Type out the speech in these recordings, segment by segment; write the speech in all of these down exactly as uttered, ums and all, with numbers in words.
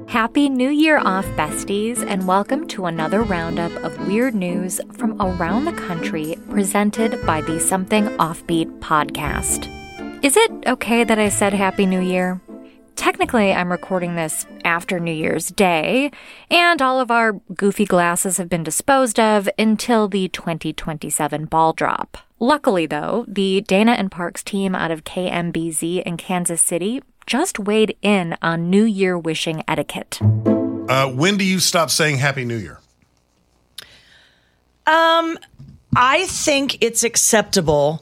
Happy New Year off, besties, and welcome to another roundup of weird news from around the country presented by the Something Offbeat podcast. Is it okay that I said Happy New Year? Technically, I'm recording this after New Year's Day, and all of our goofy glasses have been disposed of until the twenty twenty-seven ball drop. Luckily, though, the Dana and Parks team out of K M B Z in Kansas City just weighed in on New Year wishing etiquette. Uh, when do you stop saying Happy New Year? Um, I think it's acceptable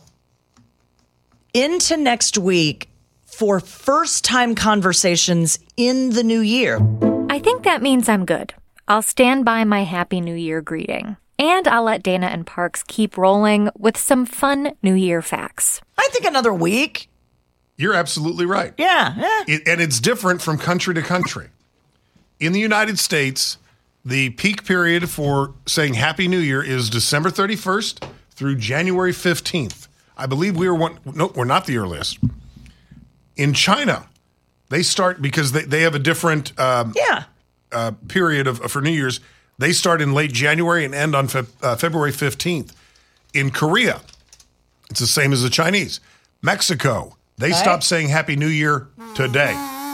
into next week for first-time conversations in the new year. I think that means I'm good. I'll stand by my Happy New Year greeting. And I'll let Dana and Parks keep rolling with some fun New Year facts. I think another week. You're absolutely right. Yeah. yeah. It, and it's different from country to country. In the United States, the peak period for saying Happy New Year is December thirty-first through January fifteenth. I believe we are one. No, we're not the earliest. In China, they start because they, they have a different um, yeah. uh, period of for New Year's. They start in late January and end on fe- uh, February fifteenth. In Korea, it's the same as the Chinese. Mexico, they okay. stop saying Happy New Year today.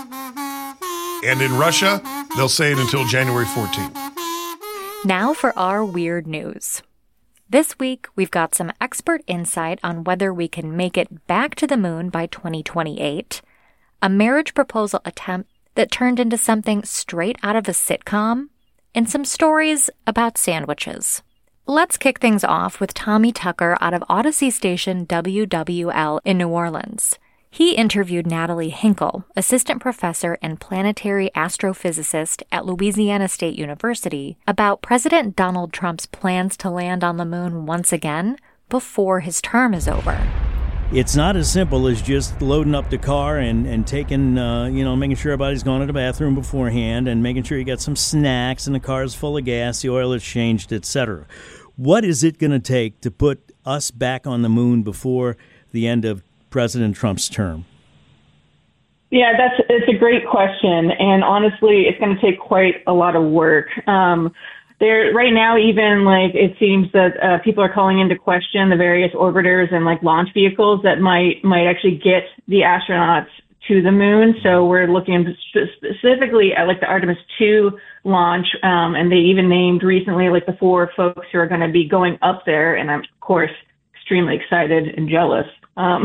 And in Russia, they'll say it until January fourteenth. Now for our weird news. This week, we've got some expert insight on whether we can make it back to the moon by twenty twenty-eight, a marriage proposal attempt that turned into something straight out of a sitcom, and some stories about sandwiches. Let's kick things off with Tommy Tucker out of Odyssey station W W L in New Orleans. He interviewed Natalie Hinkle, assistant professor and planetary astrophysicist at Louisiana State University, about President Donald Trump's plans to land on the moon once again before his term is over. It's not as simple as just loading up the car and, and taking, uh, you know, making sure everybody's gone to the bathroom beforehand and making sure you got some snacks and the car's full of gas, the oil is changed, et cetera. What is it going to take to put us back on the moon before the end of President Trump's term? Yeah, that's it's a great question. And honestly, it's going to take quite a lot of work. Um, There, right now, even like it seems that uh, people are calling into question the various orbiters and like launch vehicles that might might actually get the astronauts to the moon. So we're looking specifically at like the Artemis two launch, um, and they even named recently like the four folks who are going to be going up there. And I'm of course extremely excited and jealous. Um,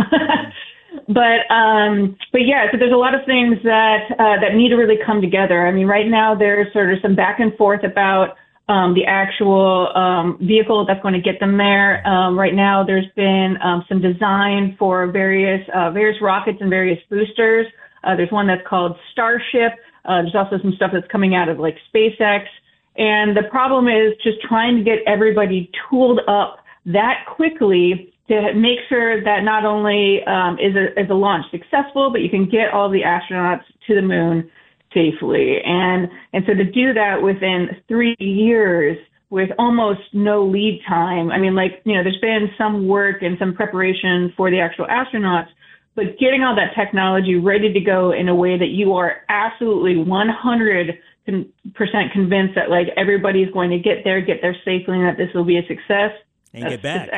But um, but yeah, so there's a lot of things that uh, that need to really come together. I mean, right now there's sort of some back and forth about Um, the actual um, vehicle that's going to get them there. Um, right now, there's been um, some design for various uh, various rockets and various boosters. Uh, there's one that's called Starship. Uh, there's also some stuff that's coming out of like SpaceX. And the problem is just trying to get everybody tooled up that quickly to make sure that not only um, is, a, is a launch successful, but you can get all the astronauts to the moon safely. And and so to do that within three years with almost no lead time, I mean, like, you know, there's been some work and some preparation for the actual astronauts, but getting all that technology ready to go in a way that you are absolutely one hundred percent convinced that like everybody's going to get there, get there safely, and that this will be a success. And get back.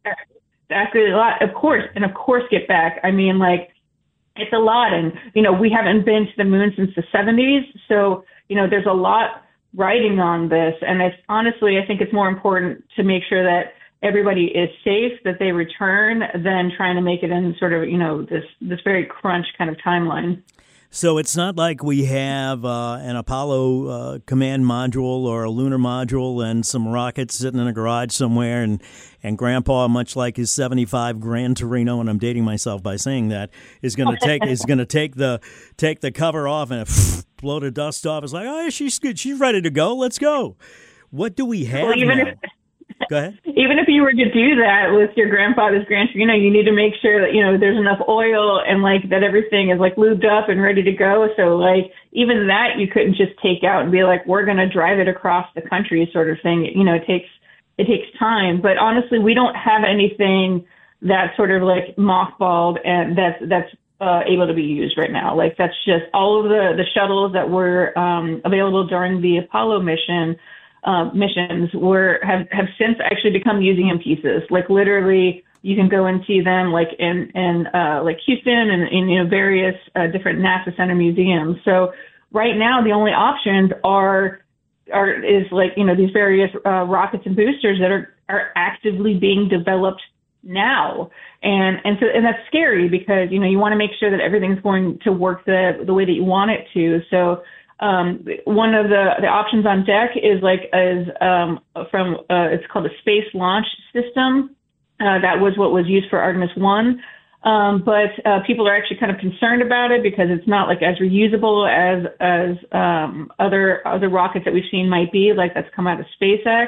Exactly a lot, of course, and of course get back. I mean, like, it's a lot. And, you know, we haven't been to the moon since the seventies. So, you know, there's a lot riding on this. And it's honestly, I think it's more important to make sure that everybody is safe, that they return, than trying to make it in sort of, you know, this, this very crunch kind of timeline. So it's not like we have uh, an Apollo uh, command module or a lunar module and some rockets sitting in a garage somewhere, and, and Grandpa, much like his seventy-five Gran Torino, and I'm dating myself by saying that, is going to take is going to take the take the cover off and pff, blow the dust off. It's like, oh, she's good, she's ready to go. Let's go. What do we have well, even now? If- Go ahead. Even if you were to do that with your grandfather's Gran Torino, you need to make sure that, you know, there's enough oil and like that everything is like lubed up and ready to go. So like even that you couldn't just take out and be like, we're going to drive it across the country sort of thing. You know, it takes it takes time. But honestly, we don't have anything that's sort of like mothballed and that's that's uh, able to be used right now. Like that's just all of the, the shuttles that were um, available during the Apollo mission uh, missions were have, have since actually become museum pieces. Like literally, you can go and see them like in in uh, like Houston and in you know various uh, different NASA Center museums. So right now, the only options are are is like you know these various uh, rockets and boosters that are are actively being developed now. And and so and that's scary because you know you want to make sure that everything's going to work the the way that you want it to. So um, one of the, the options on deck is like is um, from uh, it's called a Space Launch System. Uh, that was what was used for Artemis one. Um, but uh, people are actually kind of concerned about it because it's not like as reusable as as um, other other rockets that we've seen might be, like that's come out of SpaceX.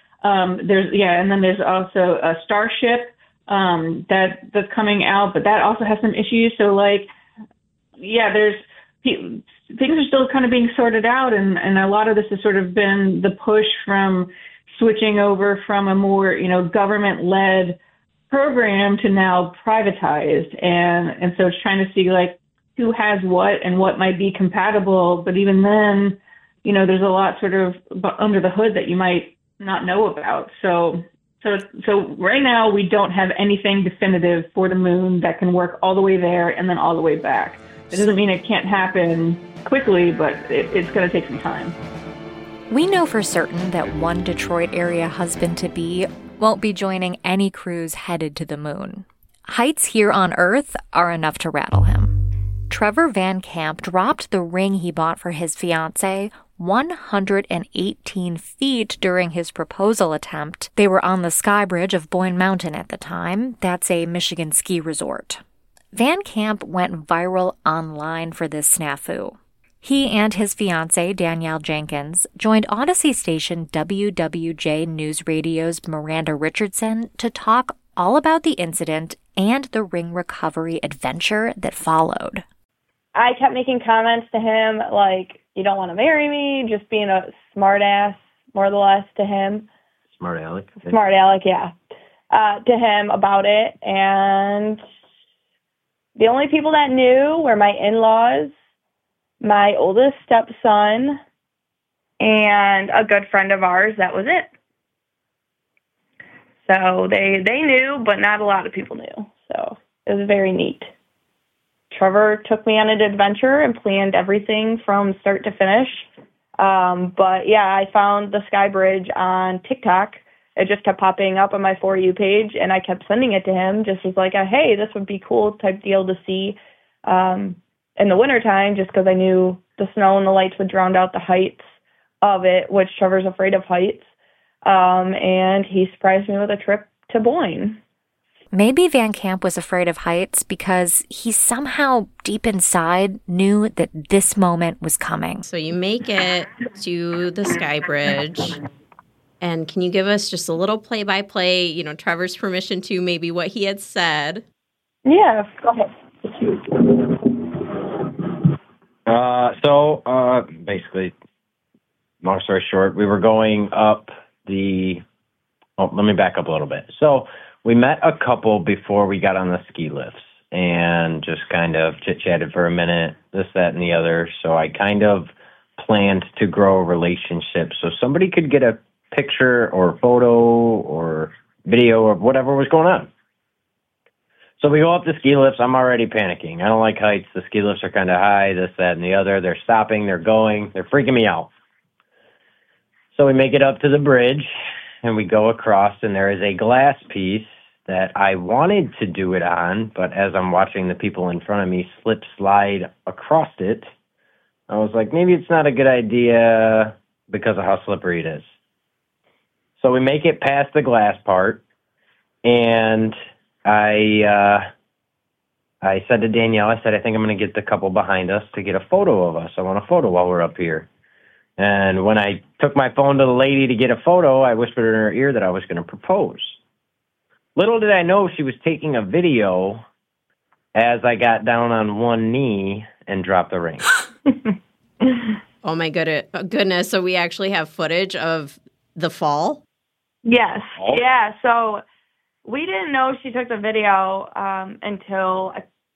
Um, there's yeah, and then there's also a Starship um, that that's coming out, but that also has some issues. So like, yeah, there's things are still kind of being sorted out, and and a lot of this has sort of been the push from switching over from a more you know government-led program to now privatized, and and so it's trying to see like who has what and what might be compatible. But even then, you know, there's a lot sort of under the hood that you might not know about. So so so right now we don't have anything definitive for the moon that can work all the way there and then all the way back. It doesn't mean it can't happen quickly, but it, it's going to take some time. We know for certain that one Detroit area husband-to-be won't be joining any cruise headed to the moon. Heights here on Earth are enough to rattle him. Trevor Van Camp dropped the ring he bought for his fiancée one hundred eighteen feet during his proposal attempt. They were on the sky bridge of Boyne Mountain at the time. That's a Michigan ski resort. Van Camp went viral online for this snafu. He and his fiancée, Danielle Jenkins, joined Odyssey station W W J News Radio's Miranda Richardson to talk all about the incident and the ring recovery adventure that followed. I kept making comments to him like, you don't want to marry me, just being a smart ass, more or less, to him. Smart aleck. Smart aleck, yeah. Uh, to him about it. And the only people that knew were my in-laws, my oldest stepson, and a good friend of ours. That was it. So they they knew, but not a lot of people knew. So it was very neat. Trevor took me on an adventure and planned everything from start to finish. Um, but yeah, I found the Sky Bridge on TikTok. It just kept popping up on my For You page, and I kept sending it to him just as like a, hey, this would be cool type deal to see. Um, in the wintertime, just because I knew the snow and the lights would drown out the heights of it, which Trevor's afraid of heights. Um, and he surprised me with a trip to Boyne. Maybe Van Camp was afraid of heights because he somehow deep inside knew that this moment was coming. So you make it to the Sky Bridge. And can you give us just a little play-by-play, you know, Trevor's permission to maybe what he had said? Yeah, go ahead. Uh, so, uh, basically, long story short, we were going up the, oh, let me back up a little bit. So we met a couple before we got on the ski lifts and just kind of chit-chatted for a minute, this, that, and the other. So I kind of planned to grow a relationship so somebody could get a picture or photo or video of whatever was going on. So we go up the ski lifts. I'm already panicking. I don't like heights. The ski lifts are kind of high, this, that, and the other. They're stopping. They're going. They're freaking me out. So we make it up to the bridge, and we go across, and there is a glass piece that I wanted to do it on, but as I'm watching the people in front of me slip slide across it, I was like, maybe it's not a good idea because of how slippery it is. So we make it past the glass part, and I uh, I said to Danielle, I said, I think I'm going to get the couple behind us to get a photo of us. I want a photo while we're up here. And when I took my phone to the lady to get a photo, I whispered in her ear that I was going to propose. Little did I know she was taking a video as I got down on one knee and dropped the ring. Oh, my good- goodness. So we actually have footage of the fall? Yes. Oh. Yeah, so we didn't know she took the video um, until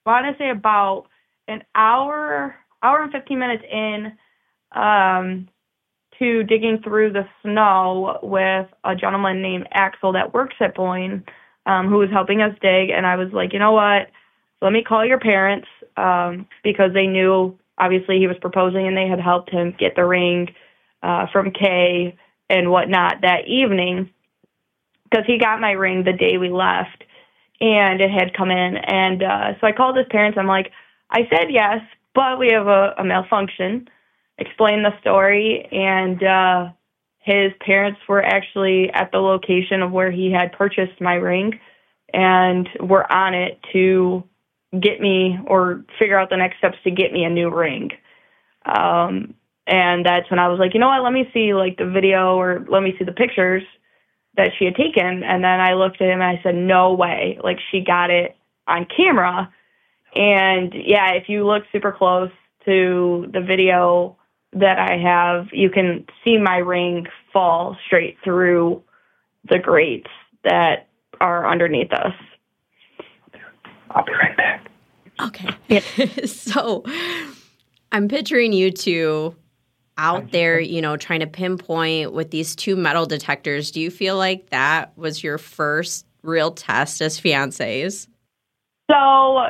I want to say about an hour, hour and fifteen minutes in um, to digging through the snow with a gentleman named Axel that works at Boyne, um, who was helping us dig. And I was like, you know what? Let me call your parents um, because they knew, obviously, he was proposing and they had helped him get the ring uh, from Kay and whatnot that evening because he got my ring the day we left and it had come in. And uh, so I called his parents. I'm like, I said yes, but we have a, a malfunction. Explained the story, and uh, his parents were actually at the location of where he had purchased my ring and were on it to get me or figure out the next steps to get me a new ring. Um, and that's when I was like, you know what, let me see like the video or let me see the pictures that she had taken. And then I looked at him and I said, no way. Like, she got it on camera. And yeah, if you look super close to the video that I have, you can see my ring fall straight through the grates that are underneath us. I'll be right back. Okay. Yeah. So I'm picturing you two out there, you know, trying to pinpoint with these two metal detectors. Do you feel like that was your first real test as fiancés? So,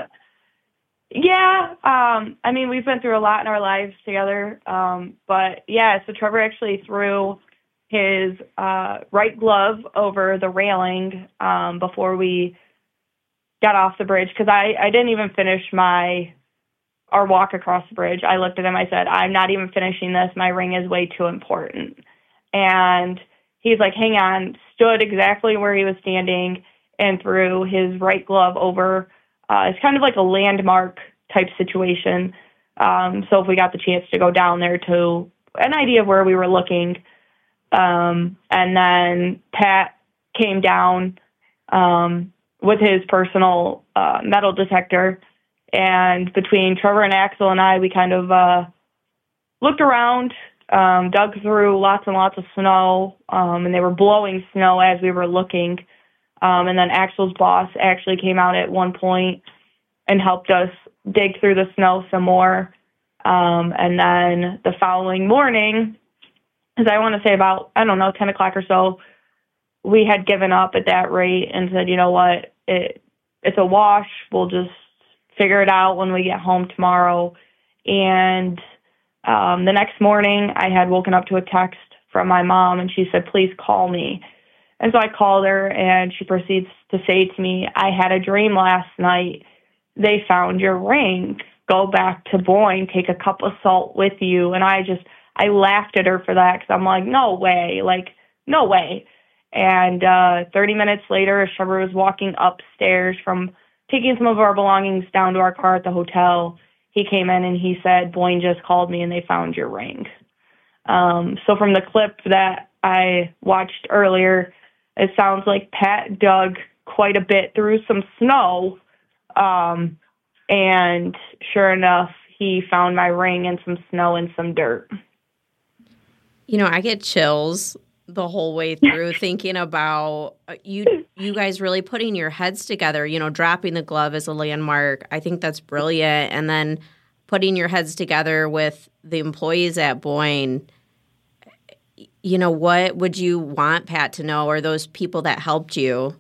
yeah. Um, I mean, we've been through a lot in our lives together. Um, but, yeah, so Trevor actually threw his uh, right glove over the railing um, before we got off the bridge because I, I didn't even finish my our walk across the bridge. I looked at him. I said, I'm not even finishing this. My ring is way too important. And he's like, hang on, stood exactly where he was standing and threw his right glove over. Uh, it's kind of like a landmark type situation. Um, so if we got the chance to go down there to an idea of where we were looking. Um, and then Pat came down um, with his personal uh, metal detector. And between Trevor and Axel and I, we kind of uh, looked around, um, dug through lots and lots of snow, um, and they were blowing snow as we were looking. Um, and then Axel's boss actually came out at one point and helped us dig through the snow some more. Um, and then the following morning, because I want to say about, I don't know, ten o'clock or so, we had given up at that rate and said, you know what, it, it's a wash. We'll just figure it out when we get home tomorrow. And um, the next morning, I had woken up to a text from my mom, and she said, please call me. And so I called her, and she proceeds to say to me, I had a dream last night. They found your ring. Go back to Boyne, take a cup of salt with you. And I just, I laughed at her for that because I'm like, no way, like, no way. And uh, thirty minutes later, as Trevor was walking upstairs from taking some of our belongings down to our car at the hotel, he came in and he said, Boyne just called me and they found your ring. Um, so from the clip that I watched earlier, it sounds like Pat dug quite a bit through some snow. Um, and sure enough, he found my ring in some snow and some dirt. You know, I get chills the whole way through thinking about you you guys really putting your heads together, you know, dropping the glove as a landmark. I think that's brilliant. And then putting your heads together with the employees at Boyne. You know, what would you want Pat to know, or those people that helped you?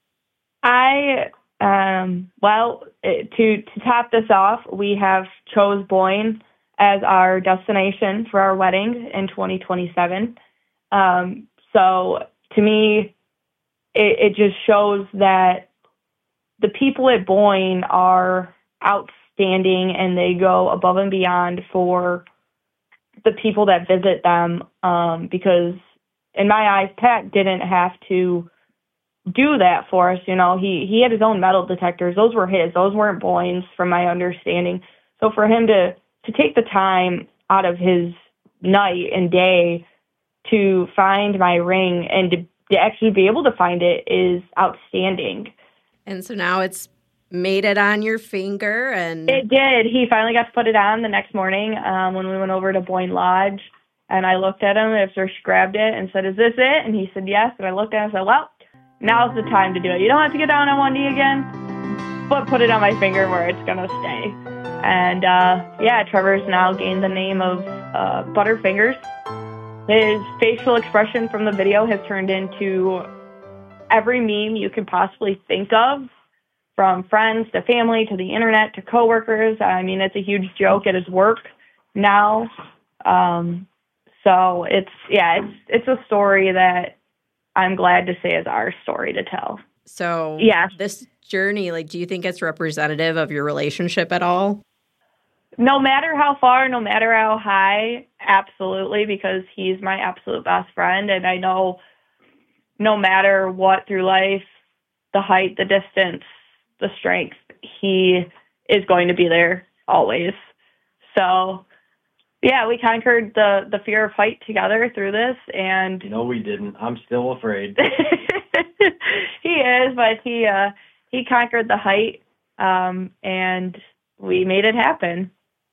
I, um, well, to, to top this off, we have chose Boyne as our destination for our wedding in twenty twenty-seven. Um, so to me, it, it just shows that the people at Boyne are outstanding and they go above and beyond for the people that visit them. Um, because in my eyes, Pat didn't have to do that for us. You know, he, he had his own metal detectors. Those were his, those weren't Boyne's from my understanding. So for him to, to take the time out of his night and day to find my ring and to, to actually be able to find it is outstanding. And so now it's made it on your finger, and it did. He finally got to put it on the next morning um, when we went over to Boyne Lodge, and I looked at him after she grabbed it and said, is this it? And he said, yes. And I looked at him and said, well, now's the time to do it. You don't have to get down on one knee again. but put it on my finger where it's going to stay. And, uh, yeah, Trevor's now gained the name of uh, Butterfingers. His facial expression from the video has turned into every meme you could possibly think of, from friends to family to the internet to coworkers. I mean, it's a huge joke at his work now. Um, so it's, yeah, it's, it's a story that I'm glad to say is our story to tell. So yeah, this journey, like, do you think it's representative of your relationship at all? No matter how far, no matter how high, absolutely, because he's my absolute best friend. And I know no matter what through life, the height, the distance, the strength, he is going to be there always. So, yeah, we conquered the, the fear of height together through this. And No, we didn't. I'm still afraid. He is, but he uh, he conquered the height, um, and we made it happen.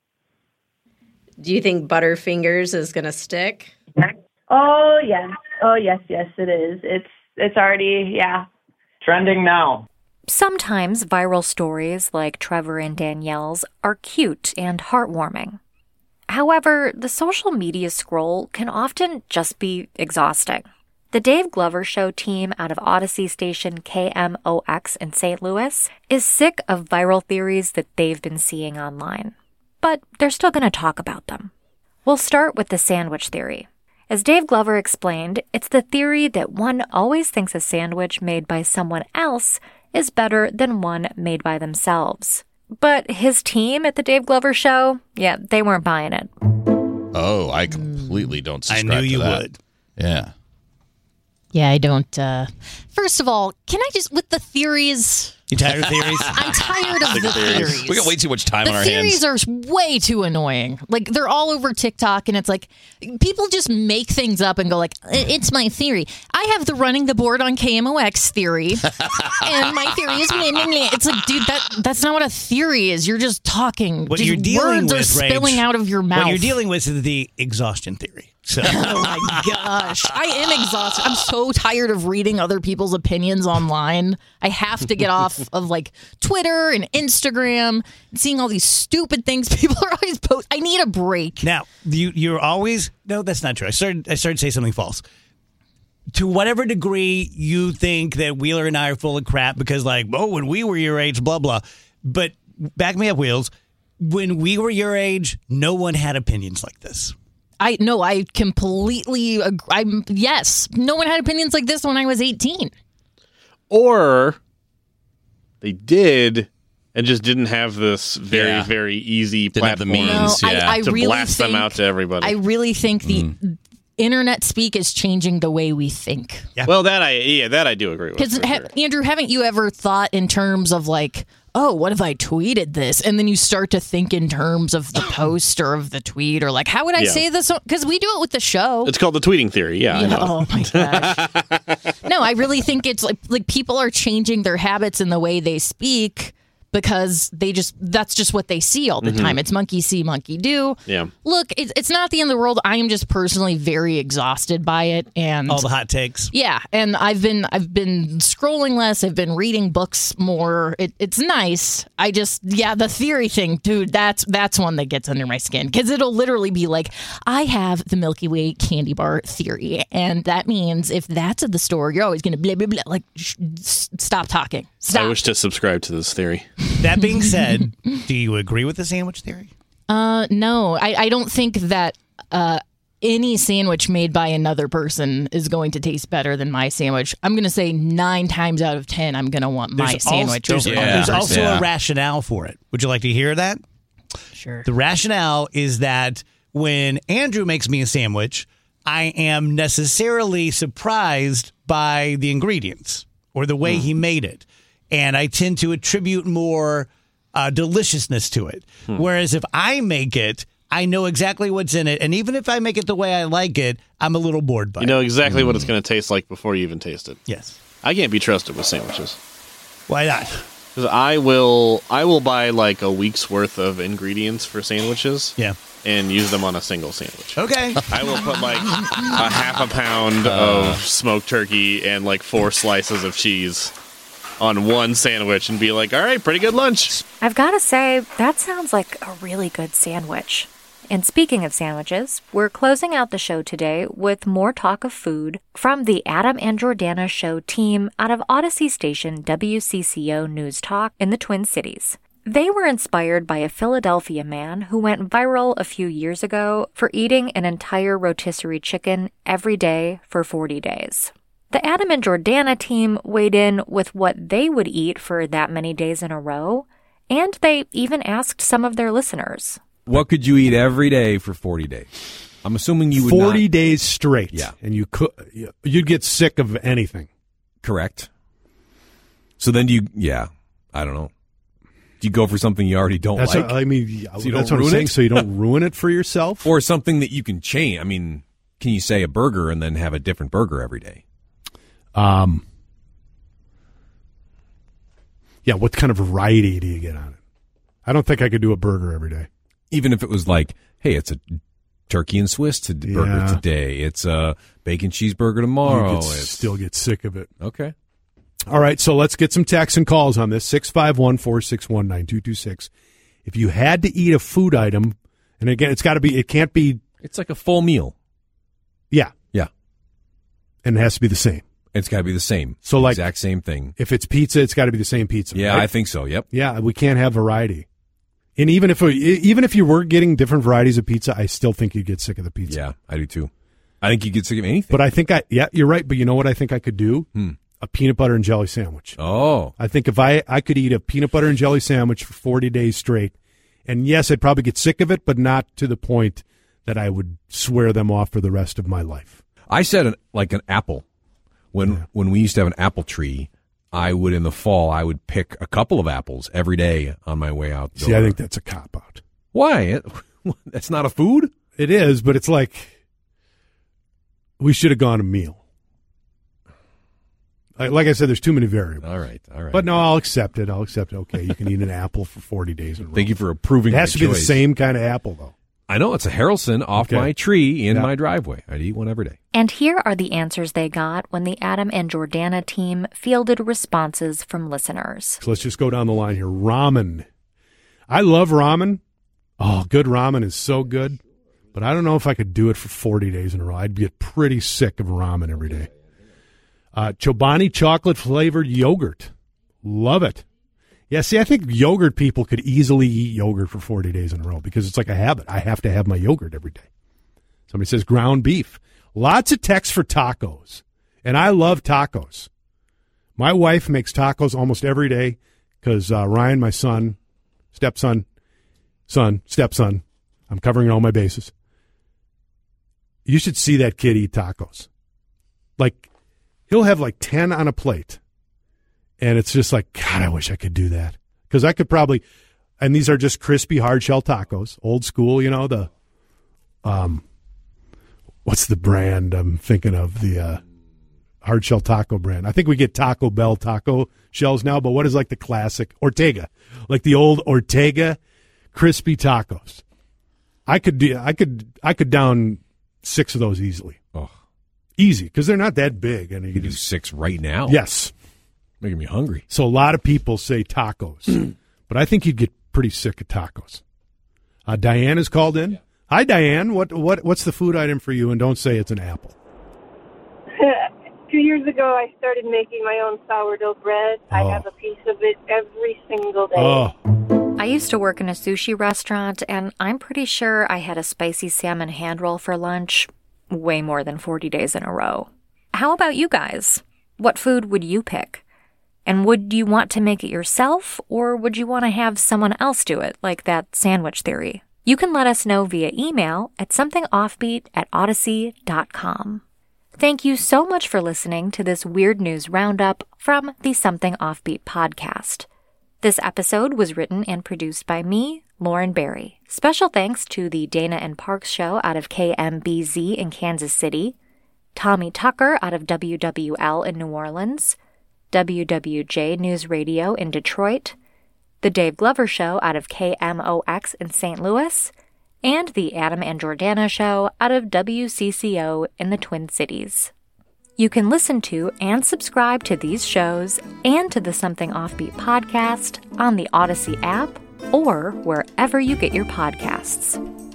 Do you think Butterfingers is going to stick? Oh, yes. Oh, yes, yes, it is. It's it's already, yeah. Trending now. Sometimes viral stories like Trevor and Danielle's are cute and heartwarming. However, the social media scroll can often just be exhausting. The Dave Glover Show team out of Odyssey station K M O X in Saint Louis is sick of viral theories that they've been seeing online. But they're still going to talk about them. We'll start with the sandwich theory. As Dave Glover explained, it's the theory that one always thinks a sandwich made by someone else is better than one made by themselves. But his team at the Dave Glover Show, yeah, they weren't buying it. Oh, I completely don't subscribe I knew to you that. would. Yeah. Yeah, I don't. Uh, first of all, can I just, with the theories... You tired of theories? I'm tired of the theories. We got way too much time the on our hands. theories are way too annoying. Like, they're all over TikTok, and it's like, people just make things up and go like, it's my theory. I have the running the board on K M O X theory, and my theory is meh, meh, meh. It's like, dude, that that's not what a theory is. You're just talking. What just you're dealing words with, are spilling Rach, out of your mouth. What you're dealing with is the exhaustion theory. So. Oh my gosh. I am exhausted. I'm so tired of reading other people's opinions online. I have to get off of like Twitter and Instagram and seeing all these stupid things people are always post. I need a break. Now, you you're always no, that's not true. I started I started to say something false. To whatever degree you think that Wheeler and I are full of crap because like, oh, when we were your age, blah blah. But back me up, Wheels. When we were your age, no one had opinions like this. I no, I completely agree. I'm yes. No one had opinions like this when I was eighteen. Or they did and just didn't have this very, Yeah. very easy Didn't have the platform means. No, yeah. I, I to really blast think, them out to everybody. I really think the Mm. internet speak is changing the way we think. Well, that I yeah, that I do agree with. Because for ha- sure. Andrew, haven't you ever thought in terms of like, oh, what if I tweeted this? And then you start to think in terms of the post or of the tweet or like, how would I Yeah. say this? Because we do it with the show. It's called the tweeting theory. Yeah. I Yeah, know. oh my gosh. No, I really think it's like like people are changing their habits and the way they speak because they just that's just what they see all the Mm-hmm. time. It's monkey see, monkey do. Yeah. Look, it's it's not the end of the world. I am just personally very exhausted by it and All the hot takes. yeah, and I've been I've been scrolling less. I've been reading books more. It, it's nice. I just yeah, the theory thing, dude. That's that's one that gets under my skin because it'll literally be like, I have the Milky Way candy bar theory, and that means if that's at the store, you're always gonna blah blah blah. Like, sh- s- stop talking. Stop. I wish to subscribe to this theory. That being said, do you agree with the sandwich theory? Uh, no, I, I don't think that uh, any sandwich made by another person is going to taste better than my sandwich. I'm going to say nine times out of ten, I'm going to want my There's sandwich. Also, there's over Yeah. there's others. also Yeah. a rationale for it. Would you like to hear that? Sure. The rationale is that when Andrew makes me a sandwich, I am necessarily surprised by the ingredients or the way he made it. And I tend to attribute more uh, deliciousness to it. Whereas if I make it, I know exactly what's in it. And even if I make it the way I like it, I'm a little bored by You it. know exactly what it's going to taste like before you even taste it. Yes. I can't be trusted with sandwiches. Why not? Because I will, I will buy like a week's worth of ingredients for sandwiches Yeah. and use them on a single sandwich. Okay. I will put like a half a pound of smoked turkey and like four slices of cheese on one sandwich and be like, all right, pretty good lunch. I've got to say, that sounds like a really good sandwich. And speaking of sandwiches, we're closing out the show today with more talk of food from the Adam and Jordana Show team out of Odyssey station W C C O News Talk in the Twin Cities. They were inspired by a Philadelphia man who went viral a few years ago for eating an entire rotisserie chicken every day for forty days. The Adam and Jordana team weighed in with what they would eat for that many days in a row, and they even asked some of their listeners. What could you eat every day for forty days? I'm assuming you would forty not... days straight. Yeah. And you could, you'd get sick of anything. Correct. So then do you, yeah, I don't know. Do you go for something you already don't that's like? What, I mean, so you that's don't what I'm saying, it? so you don't ruin it for yourself? Or something that you can change. I mean, can you say a burger and then have a different burger every day? Um. Yeah, what kind of variety do you get on it? I don't think I could do a burger every day. Even if it was like, hey, it's a turkey and Swiss to Yeah. burger today. It's a bacon cheeseburger tomorrow. You could It's- still get sick of it. Okay. All right, so let's get some texts and calls on this. six five one, four six one, nine two two six. If you had to eat a food item, and again, it's got to be, it can't be. It's like a full meal. Yeah. Yeah. And it has to be the same. It's got to be the same. So like, exact same thing. If it's pizza, it's got to be the same pizza. Yeah, right? I think so. Yep. Yeah, we can't have variety. And even if even if you were getting different varieties of pizza, I still think you'd get sick of the pizza. Yeah, I do too. I think you get sick of anything. But I think I, yeah, you're right. But you know what I think I could do? Hmm. A peanut butter and jelly sandwich. Oh. I think if I, I could eat a peanut butter and jelly sandwich for forty days straight, and yes, I'd probably get sick of it, but not to the point that I would swear them off for the rest of my life. I said an, like an apple. When Yeah. when we used to have an apple tree, I would in the fall I would pick a couple of apples every day on my way out. See, I think that's a cop out. Why? It, that's not a food? It is, but it's like we should have gone a meal. Like, like I said, there's too many variables. All right, all right. But no, I'll accept it. I'll accept it. Okay, you can eat an apple for forty days in a row. Thank you for approving. It has my to be the choice. same kind of apple, though. I know it's a Harrelson off Okay. my tree in Yeah. my driveway. I'd eat one every day. And here are the answers they got when the Adam and Jordana team fielded responses from listeners. So let's just go down the line here. Ramen. I love ramen. Oh, good ramen is so good. But I don't know if I could do it for forty days in a row. I'd get pretty sick of ramen every day. Uh, Chobani chocolate-flavored yogurt. Love it. Yeah, see, I think yogurt people could easily eat yogurt for forty days in a row because it's like a habit. I have to have my yogurt every day. Somebody says ground beef. Lots of texts for tacos. And I love tacos. My wife makes tacos almost every day because uh, Ryan, my son, stepson, son, stepson, I'm covering all my bases. You should see that kid eat tacos. Like, he'll have like ten on a plate. And it's just like, God, I wish I could do that. Because I could probably, and these are just crispy hard shell tacos, old school, you know, the, um, what's the brand I'm thinking of? The uh, hard shell taco brand. I think we get Taco Bell taco shells now, but what is like the classic? Ortega. Like the old Ortega crispy tacos. I could do, I could, I could down six of those easily. Oh, easy, because they're not that big. And you you can do just, six right now. yes. Making me hungry. So a lot of people say tacos, but I think you'd get pretty sick of tacos. Uh, Diane has called in. Yeah. Hi, Diane. What what what's the food item for you? And don't say it's an apple. Two years ago, I started making my own sourdough bread. Oh. I have a piece of it every single day. Oh, I used to work in a sushi restaurant, and I'm pretty sure I had a spicy salmon hand roll for lunch way more than forty days in a row. How about you guys? What food would you pick? And would you want to make it yourself, or would you want to have someone else do it, like that sandwich theory? You can let us know via email at somethingoffbeat at odyssey dot com. Thank you so much for listening to this Weird News Roundup from the Something Offbeat podcast. This episode was written and produced by me, Lauren Barry. Special thanks to the Dana and Parks Show out of K M B Z in Kansas City, Tommy Tucker out of W W L in New Orleans, W W J News Radio in Detroit, The Dave Glover Show out of K M O X in Saint Louis, and The Adam and Jordana Show out of W C C O in the Twin Cities. You can listen to and subscribe to these shows and to the Something Offbeat podcast on the Odyssey app or wherever you get your podcasts.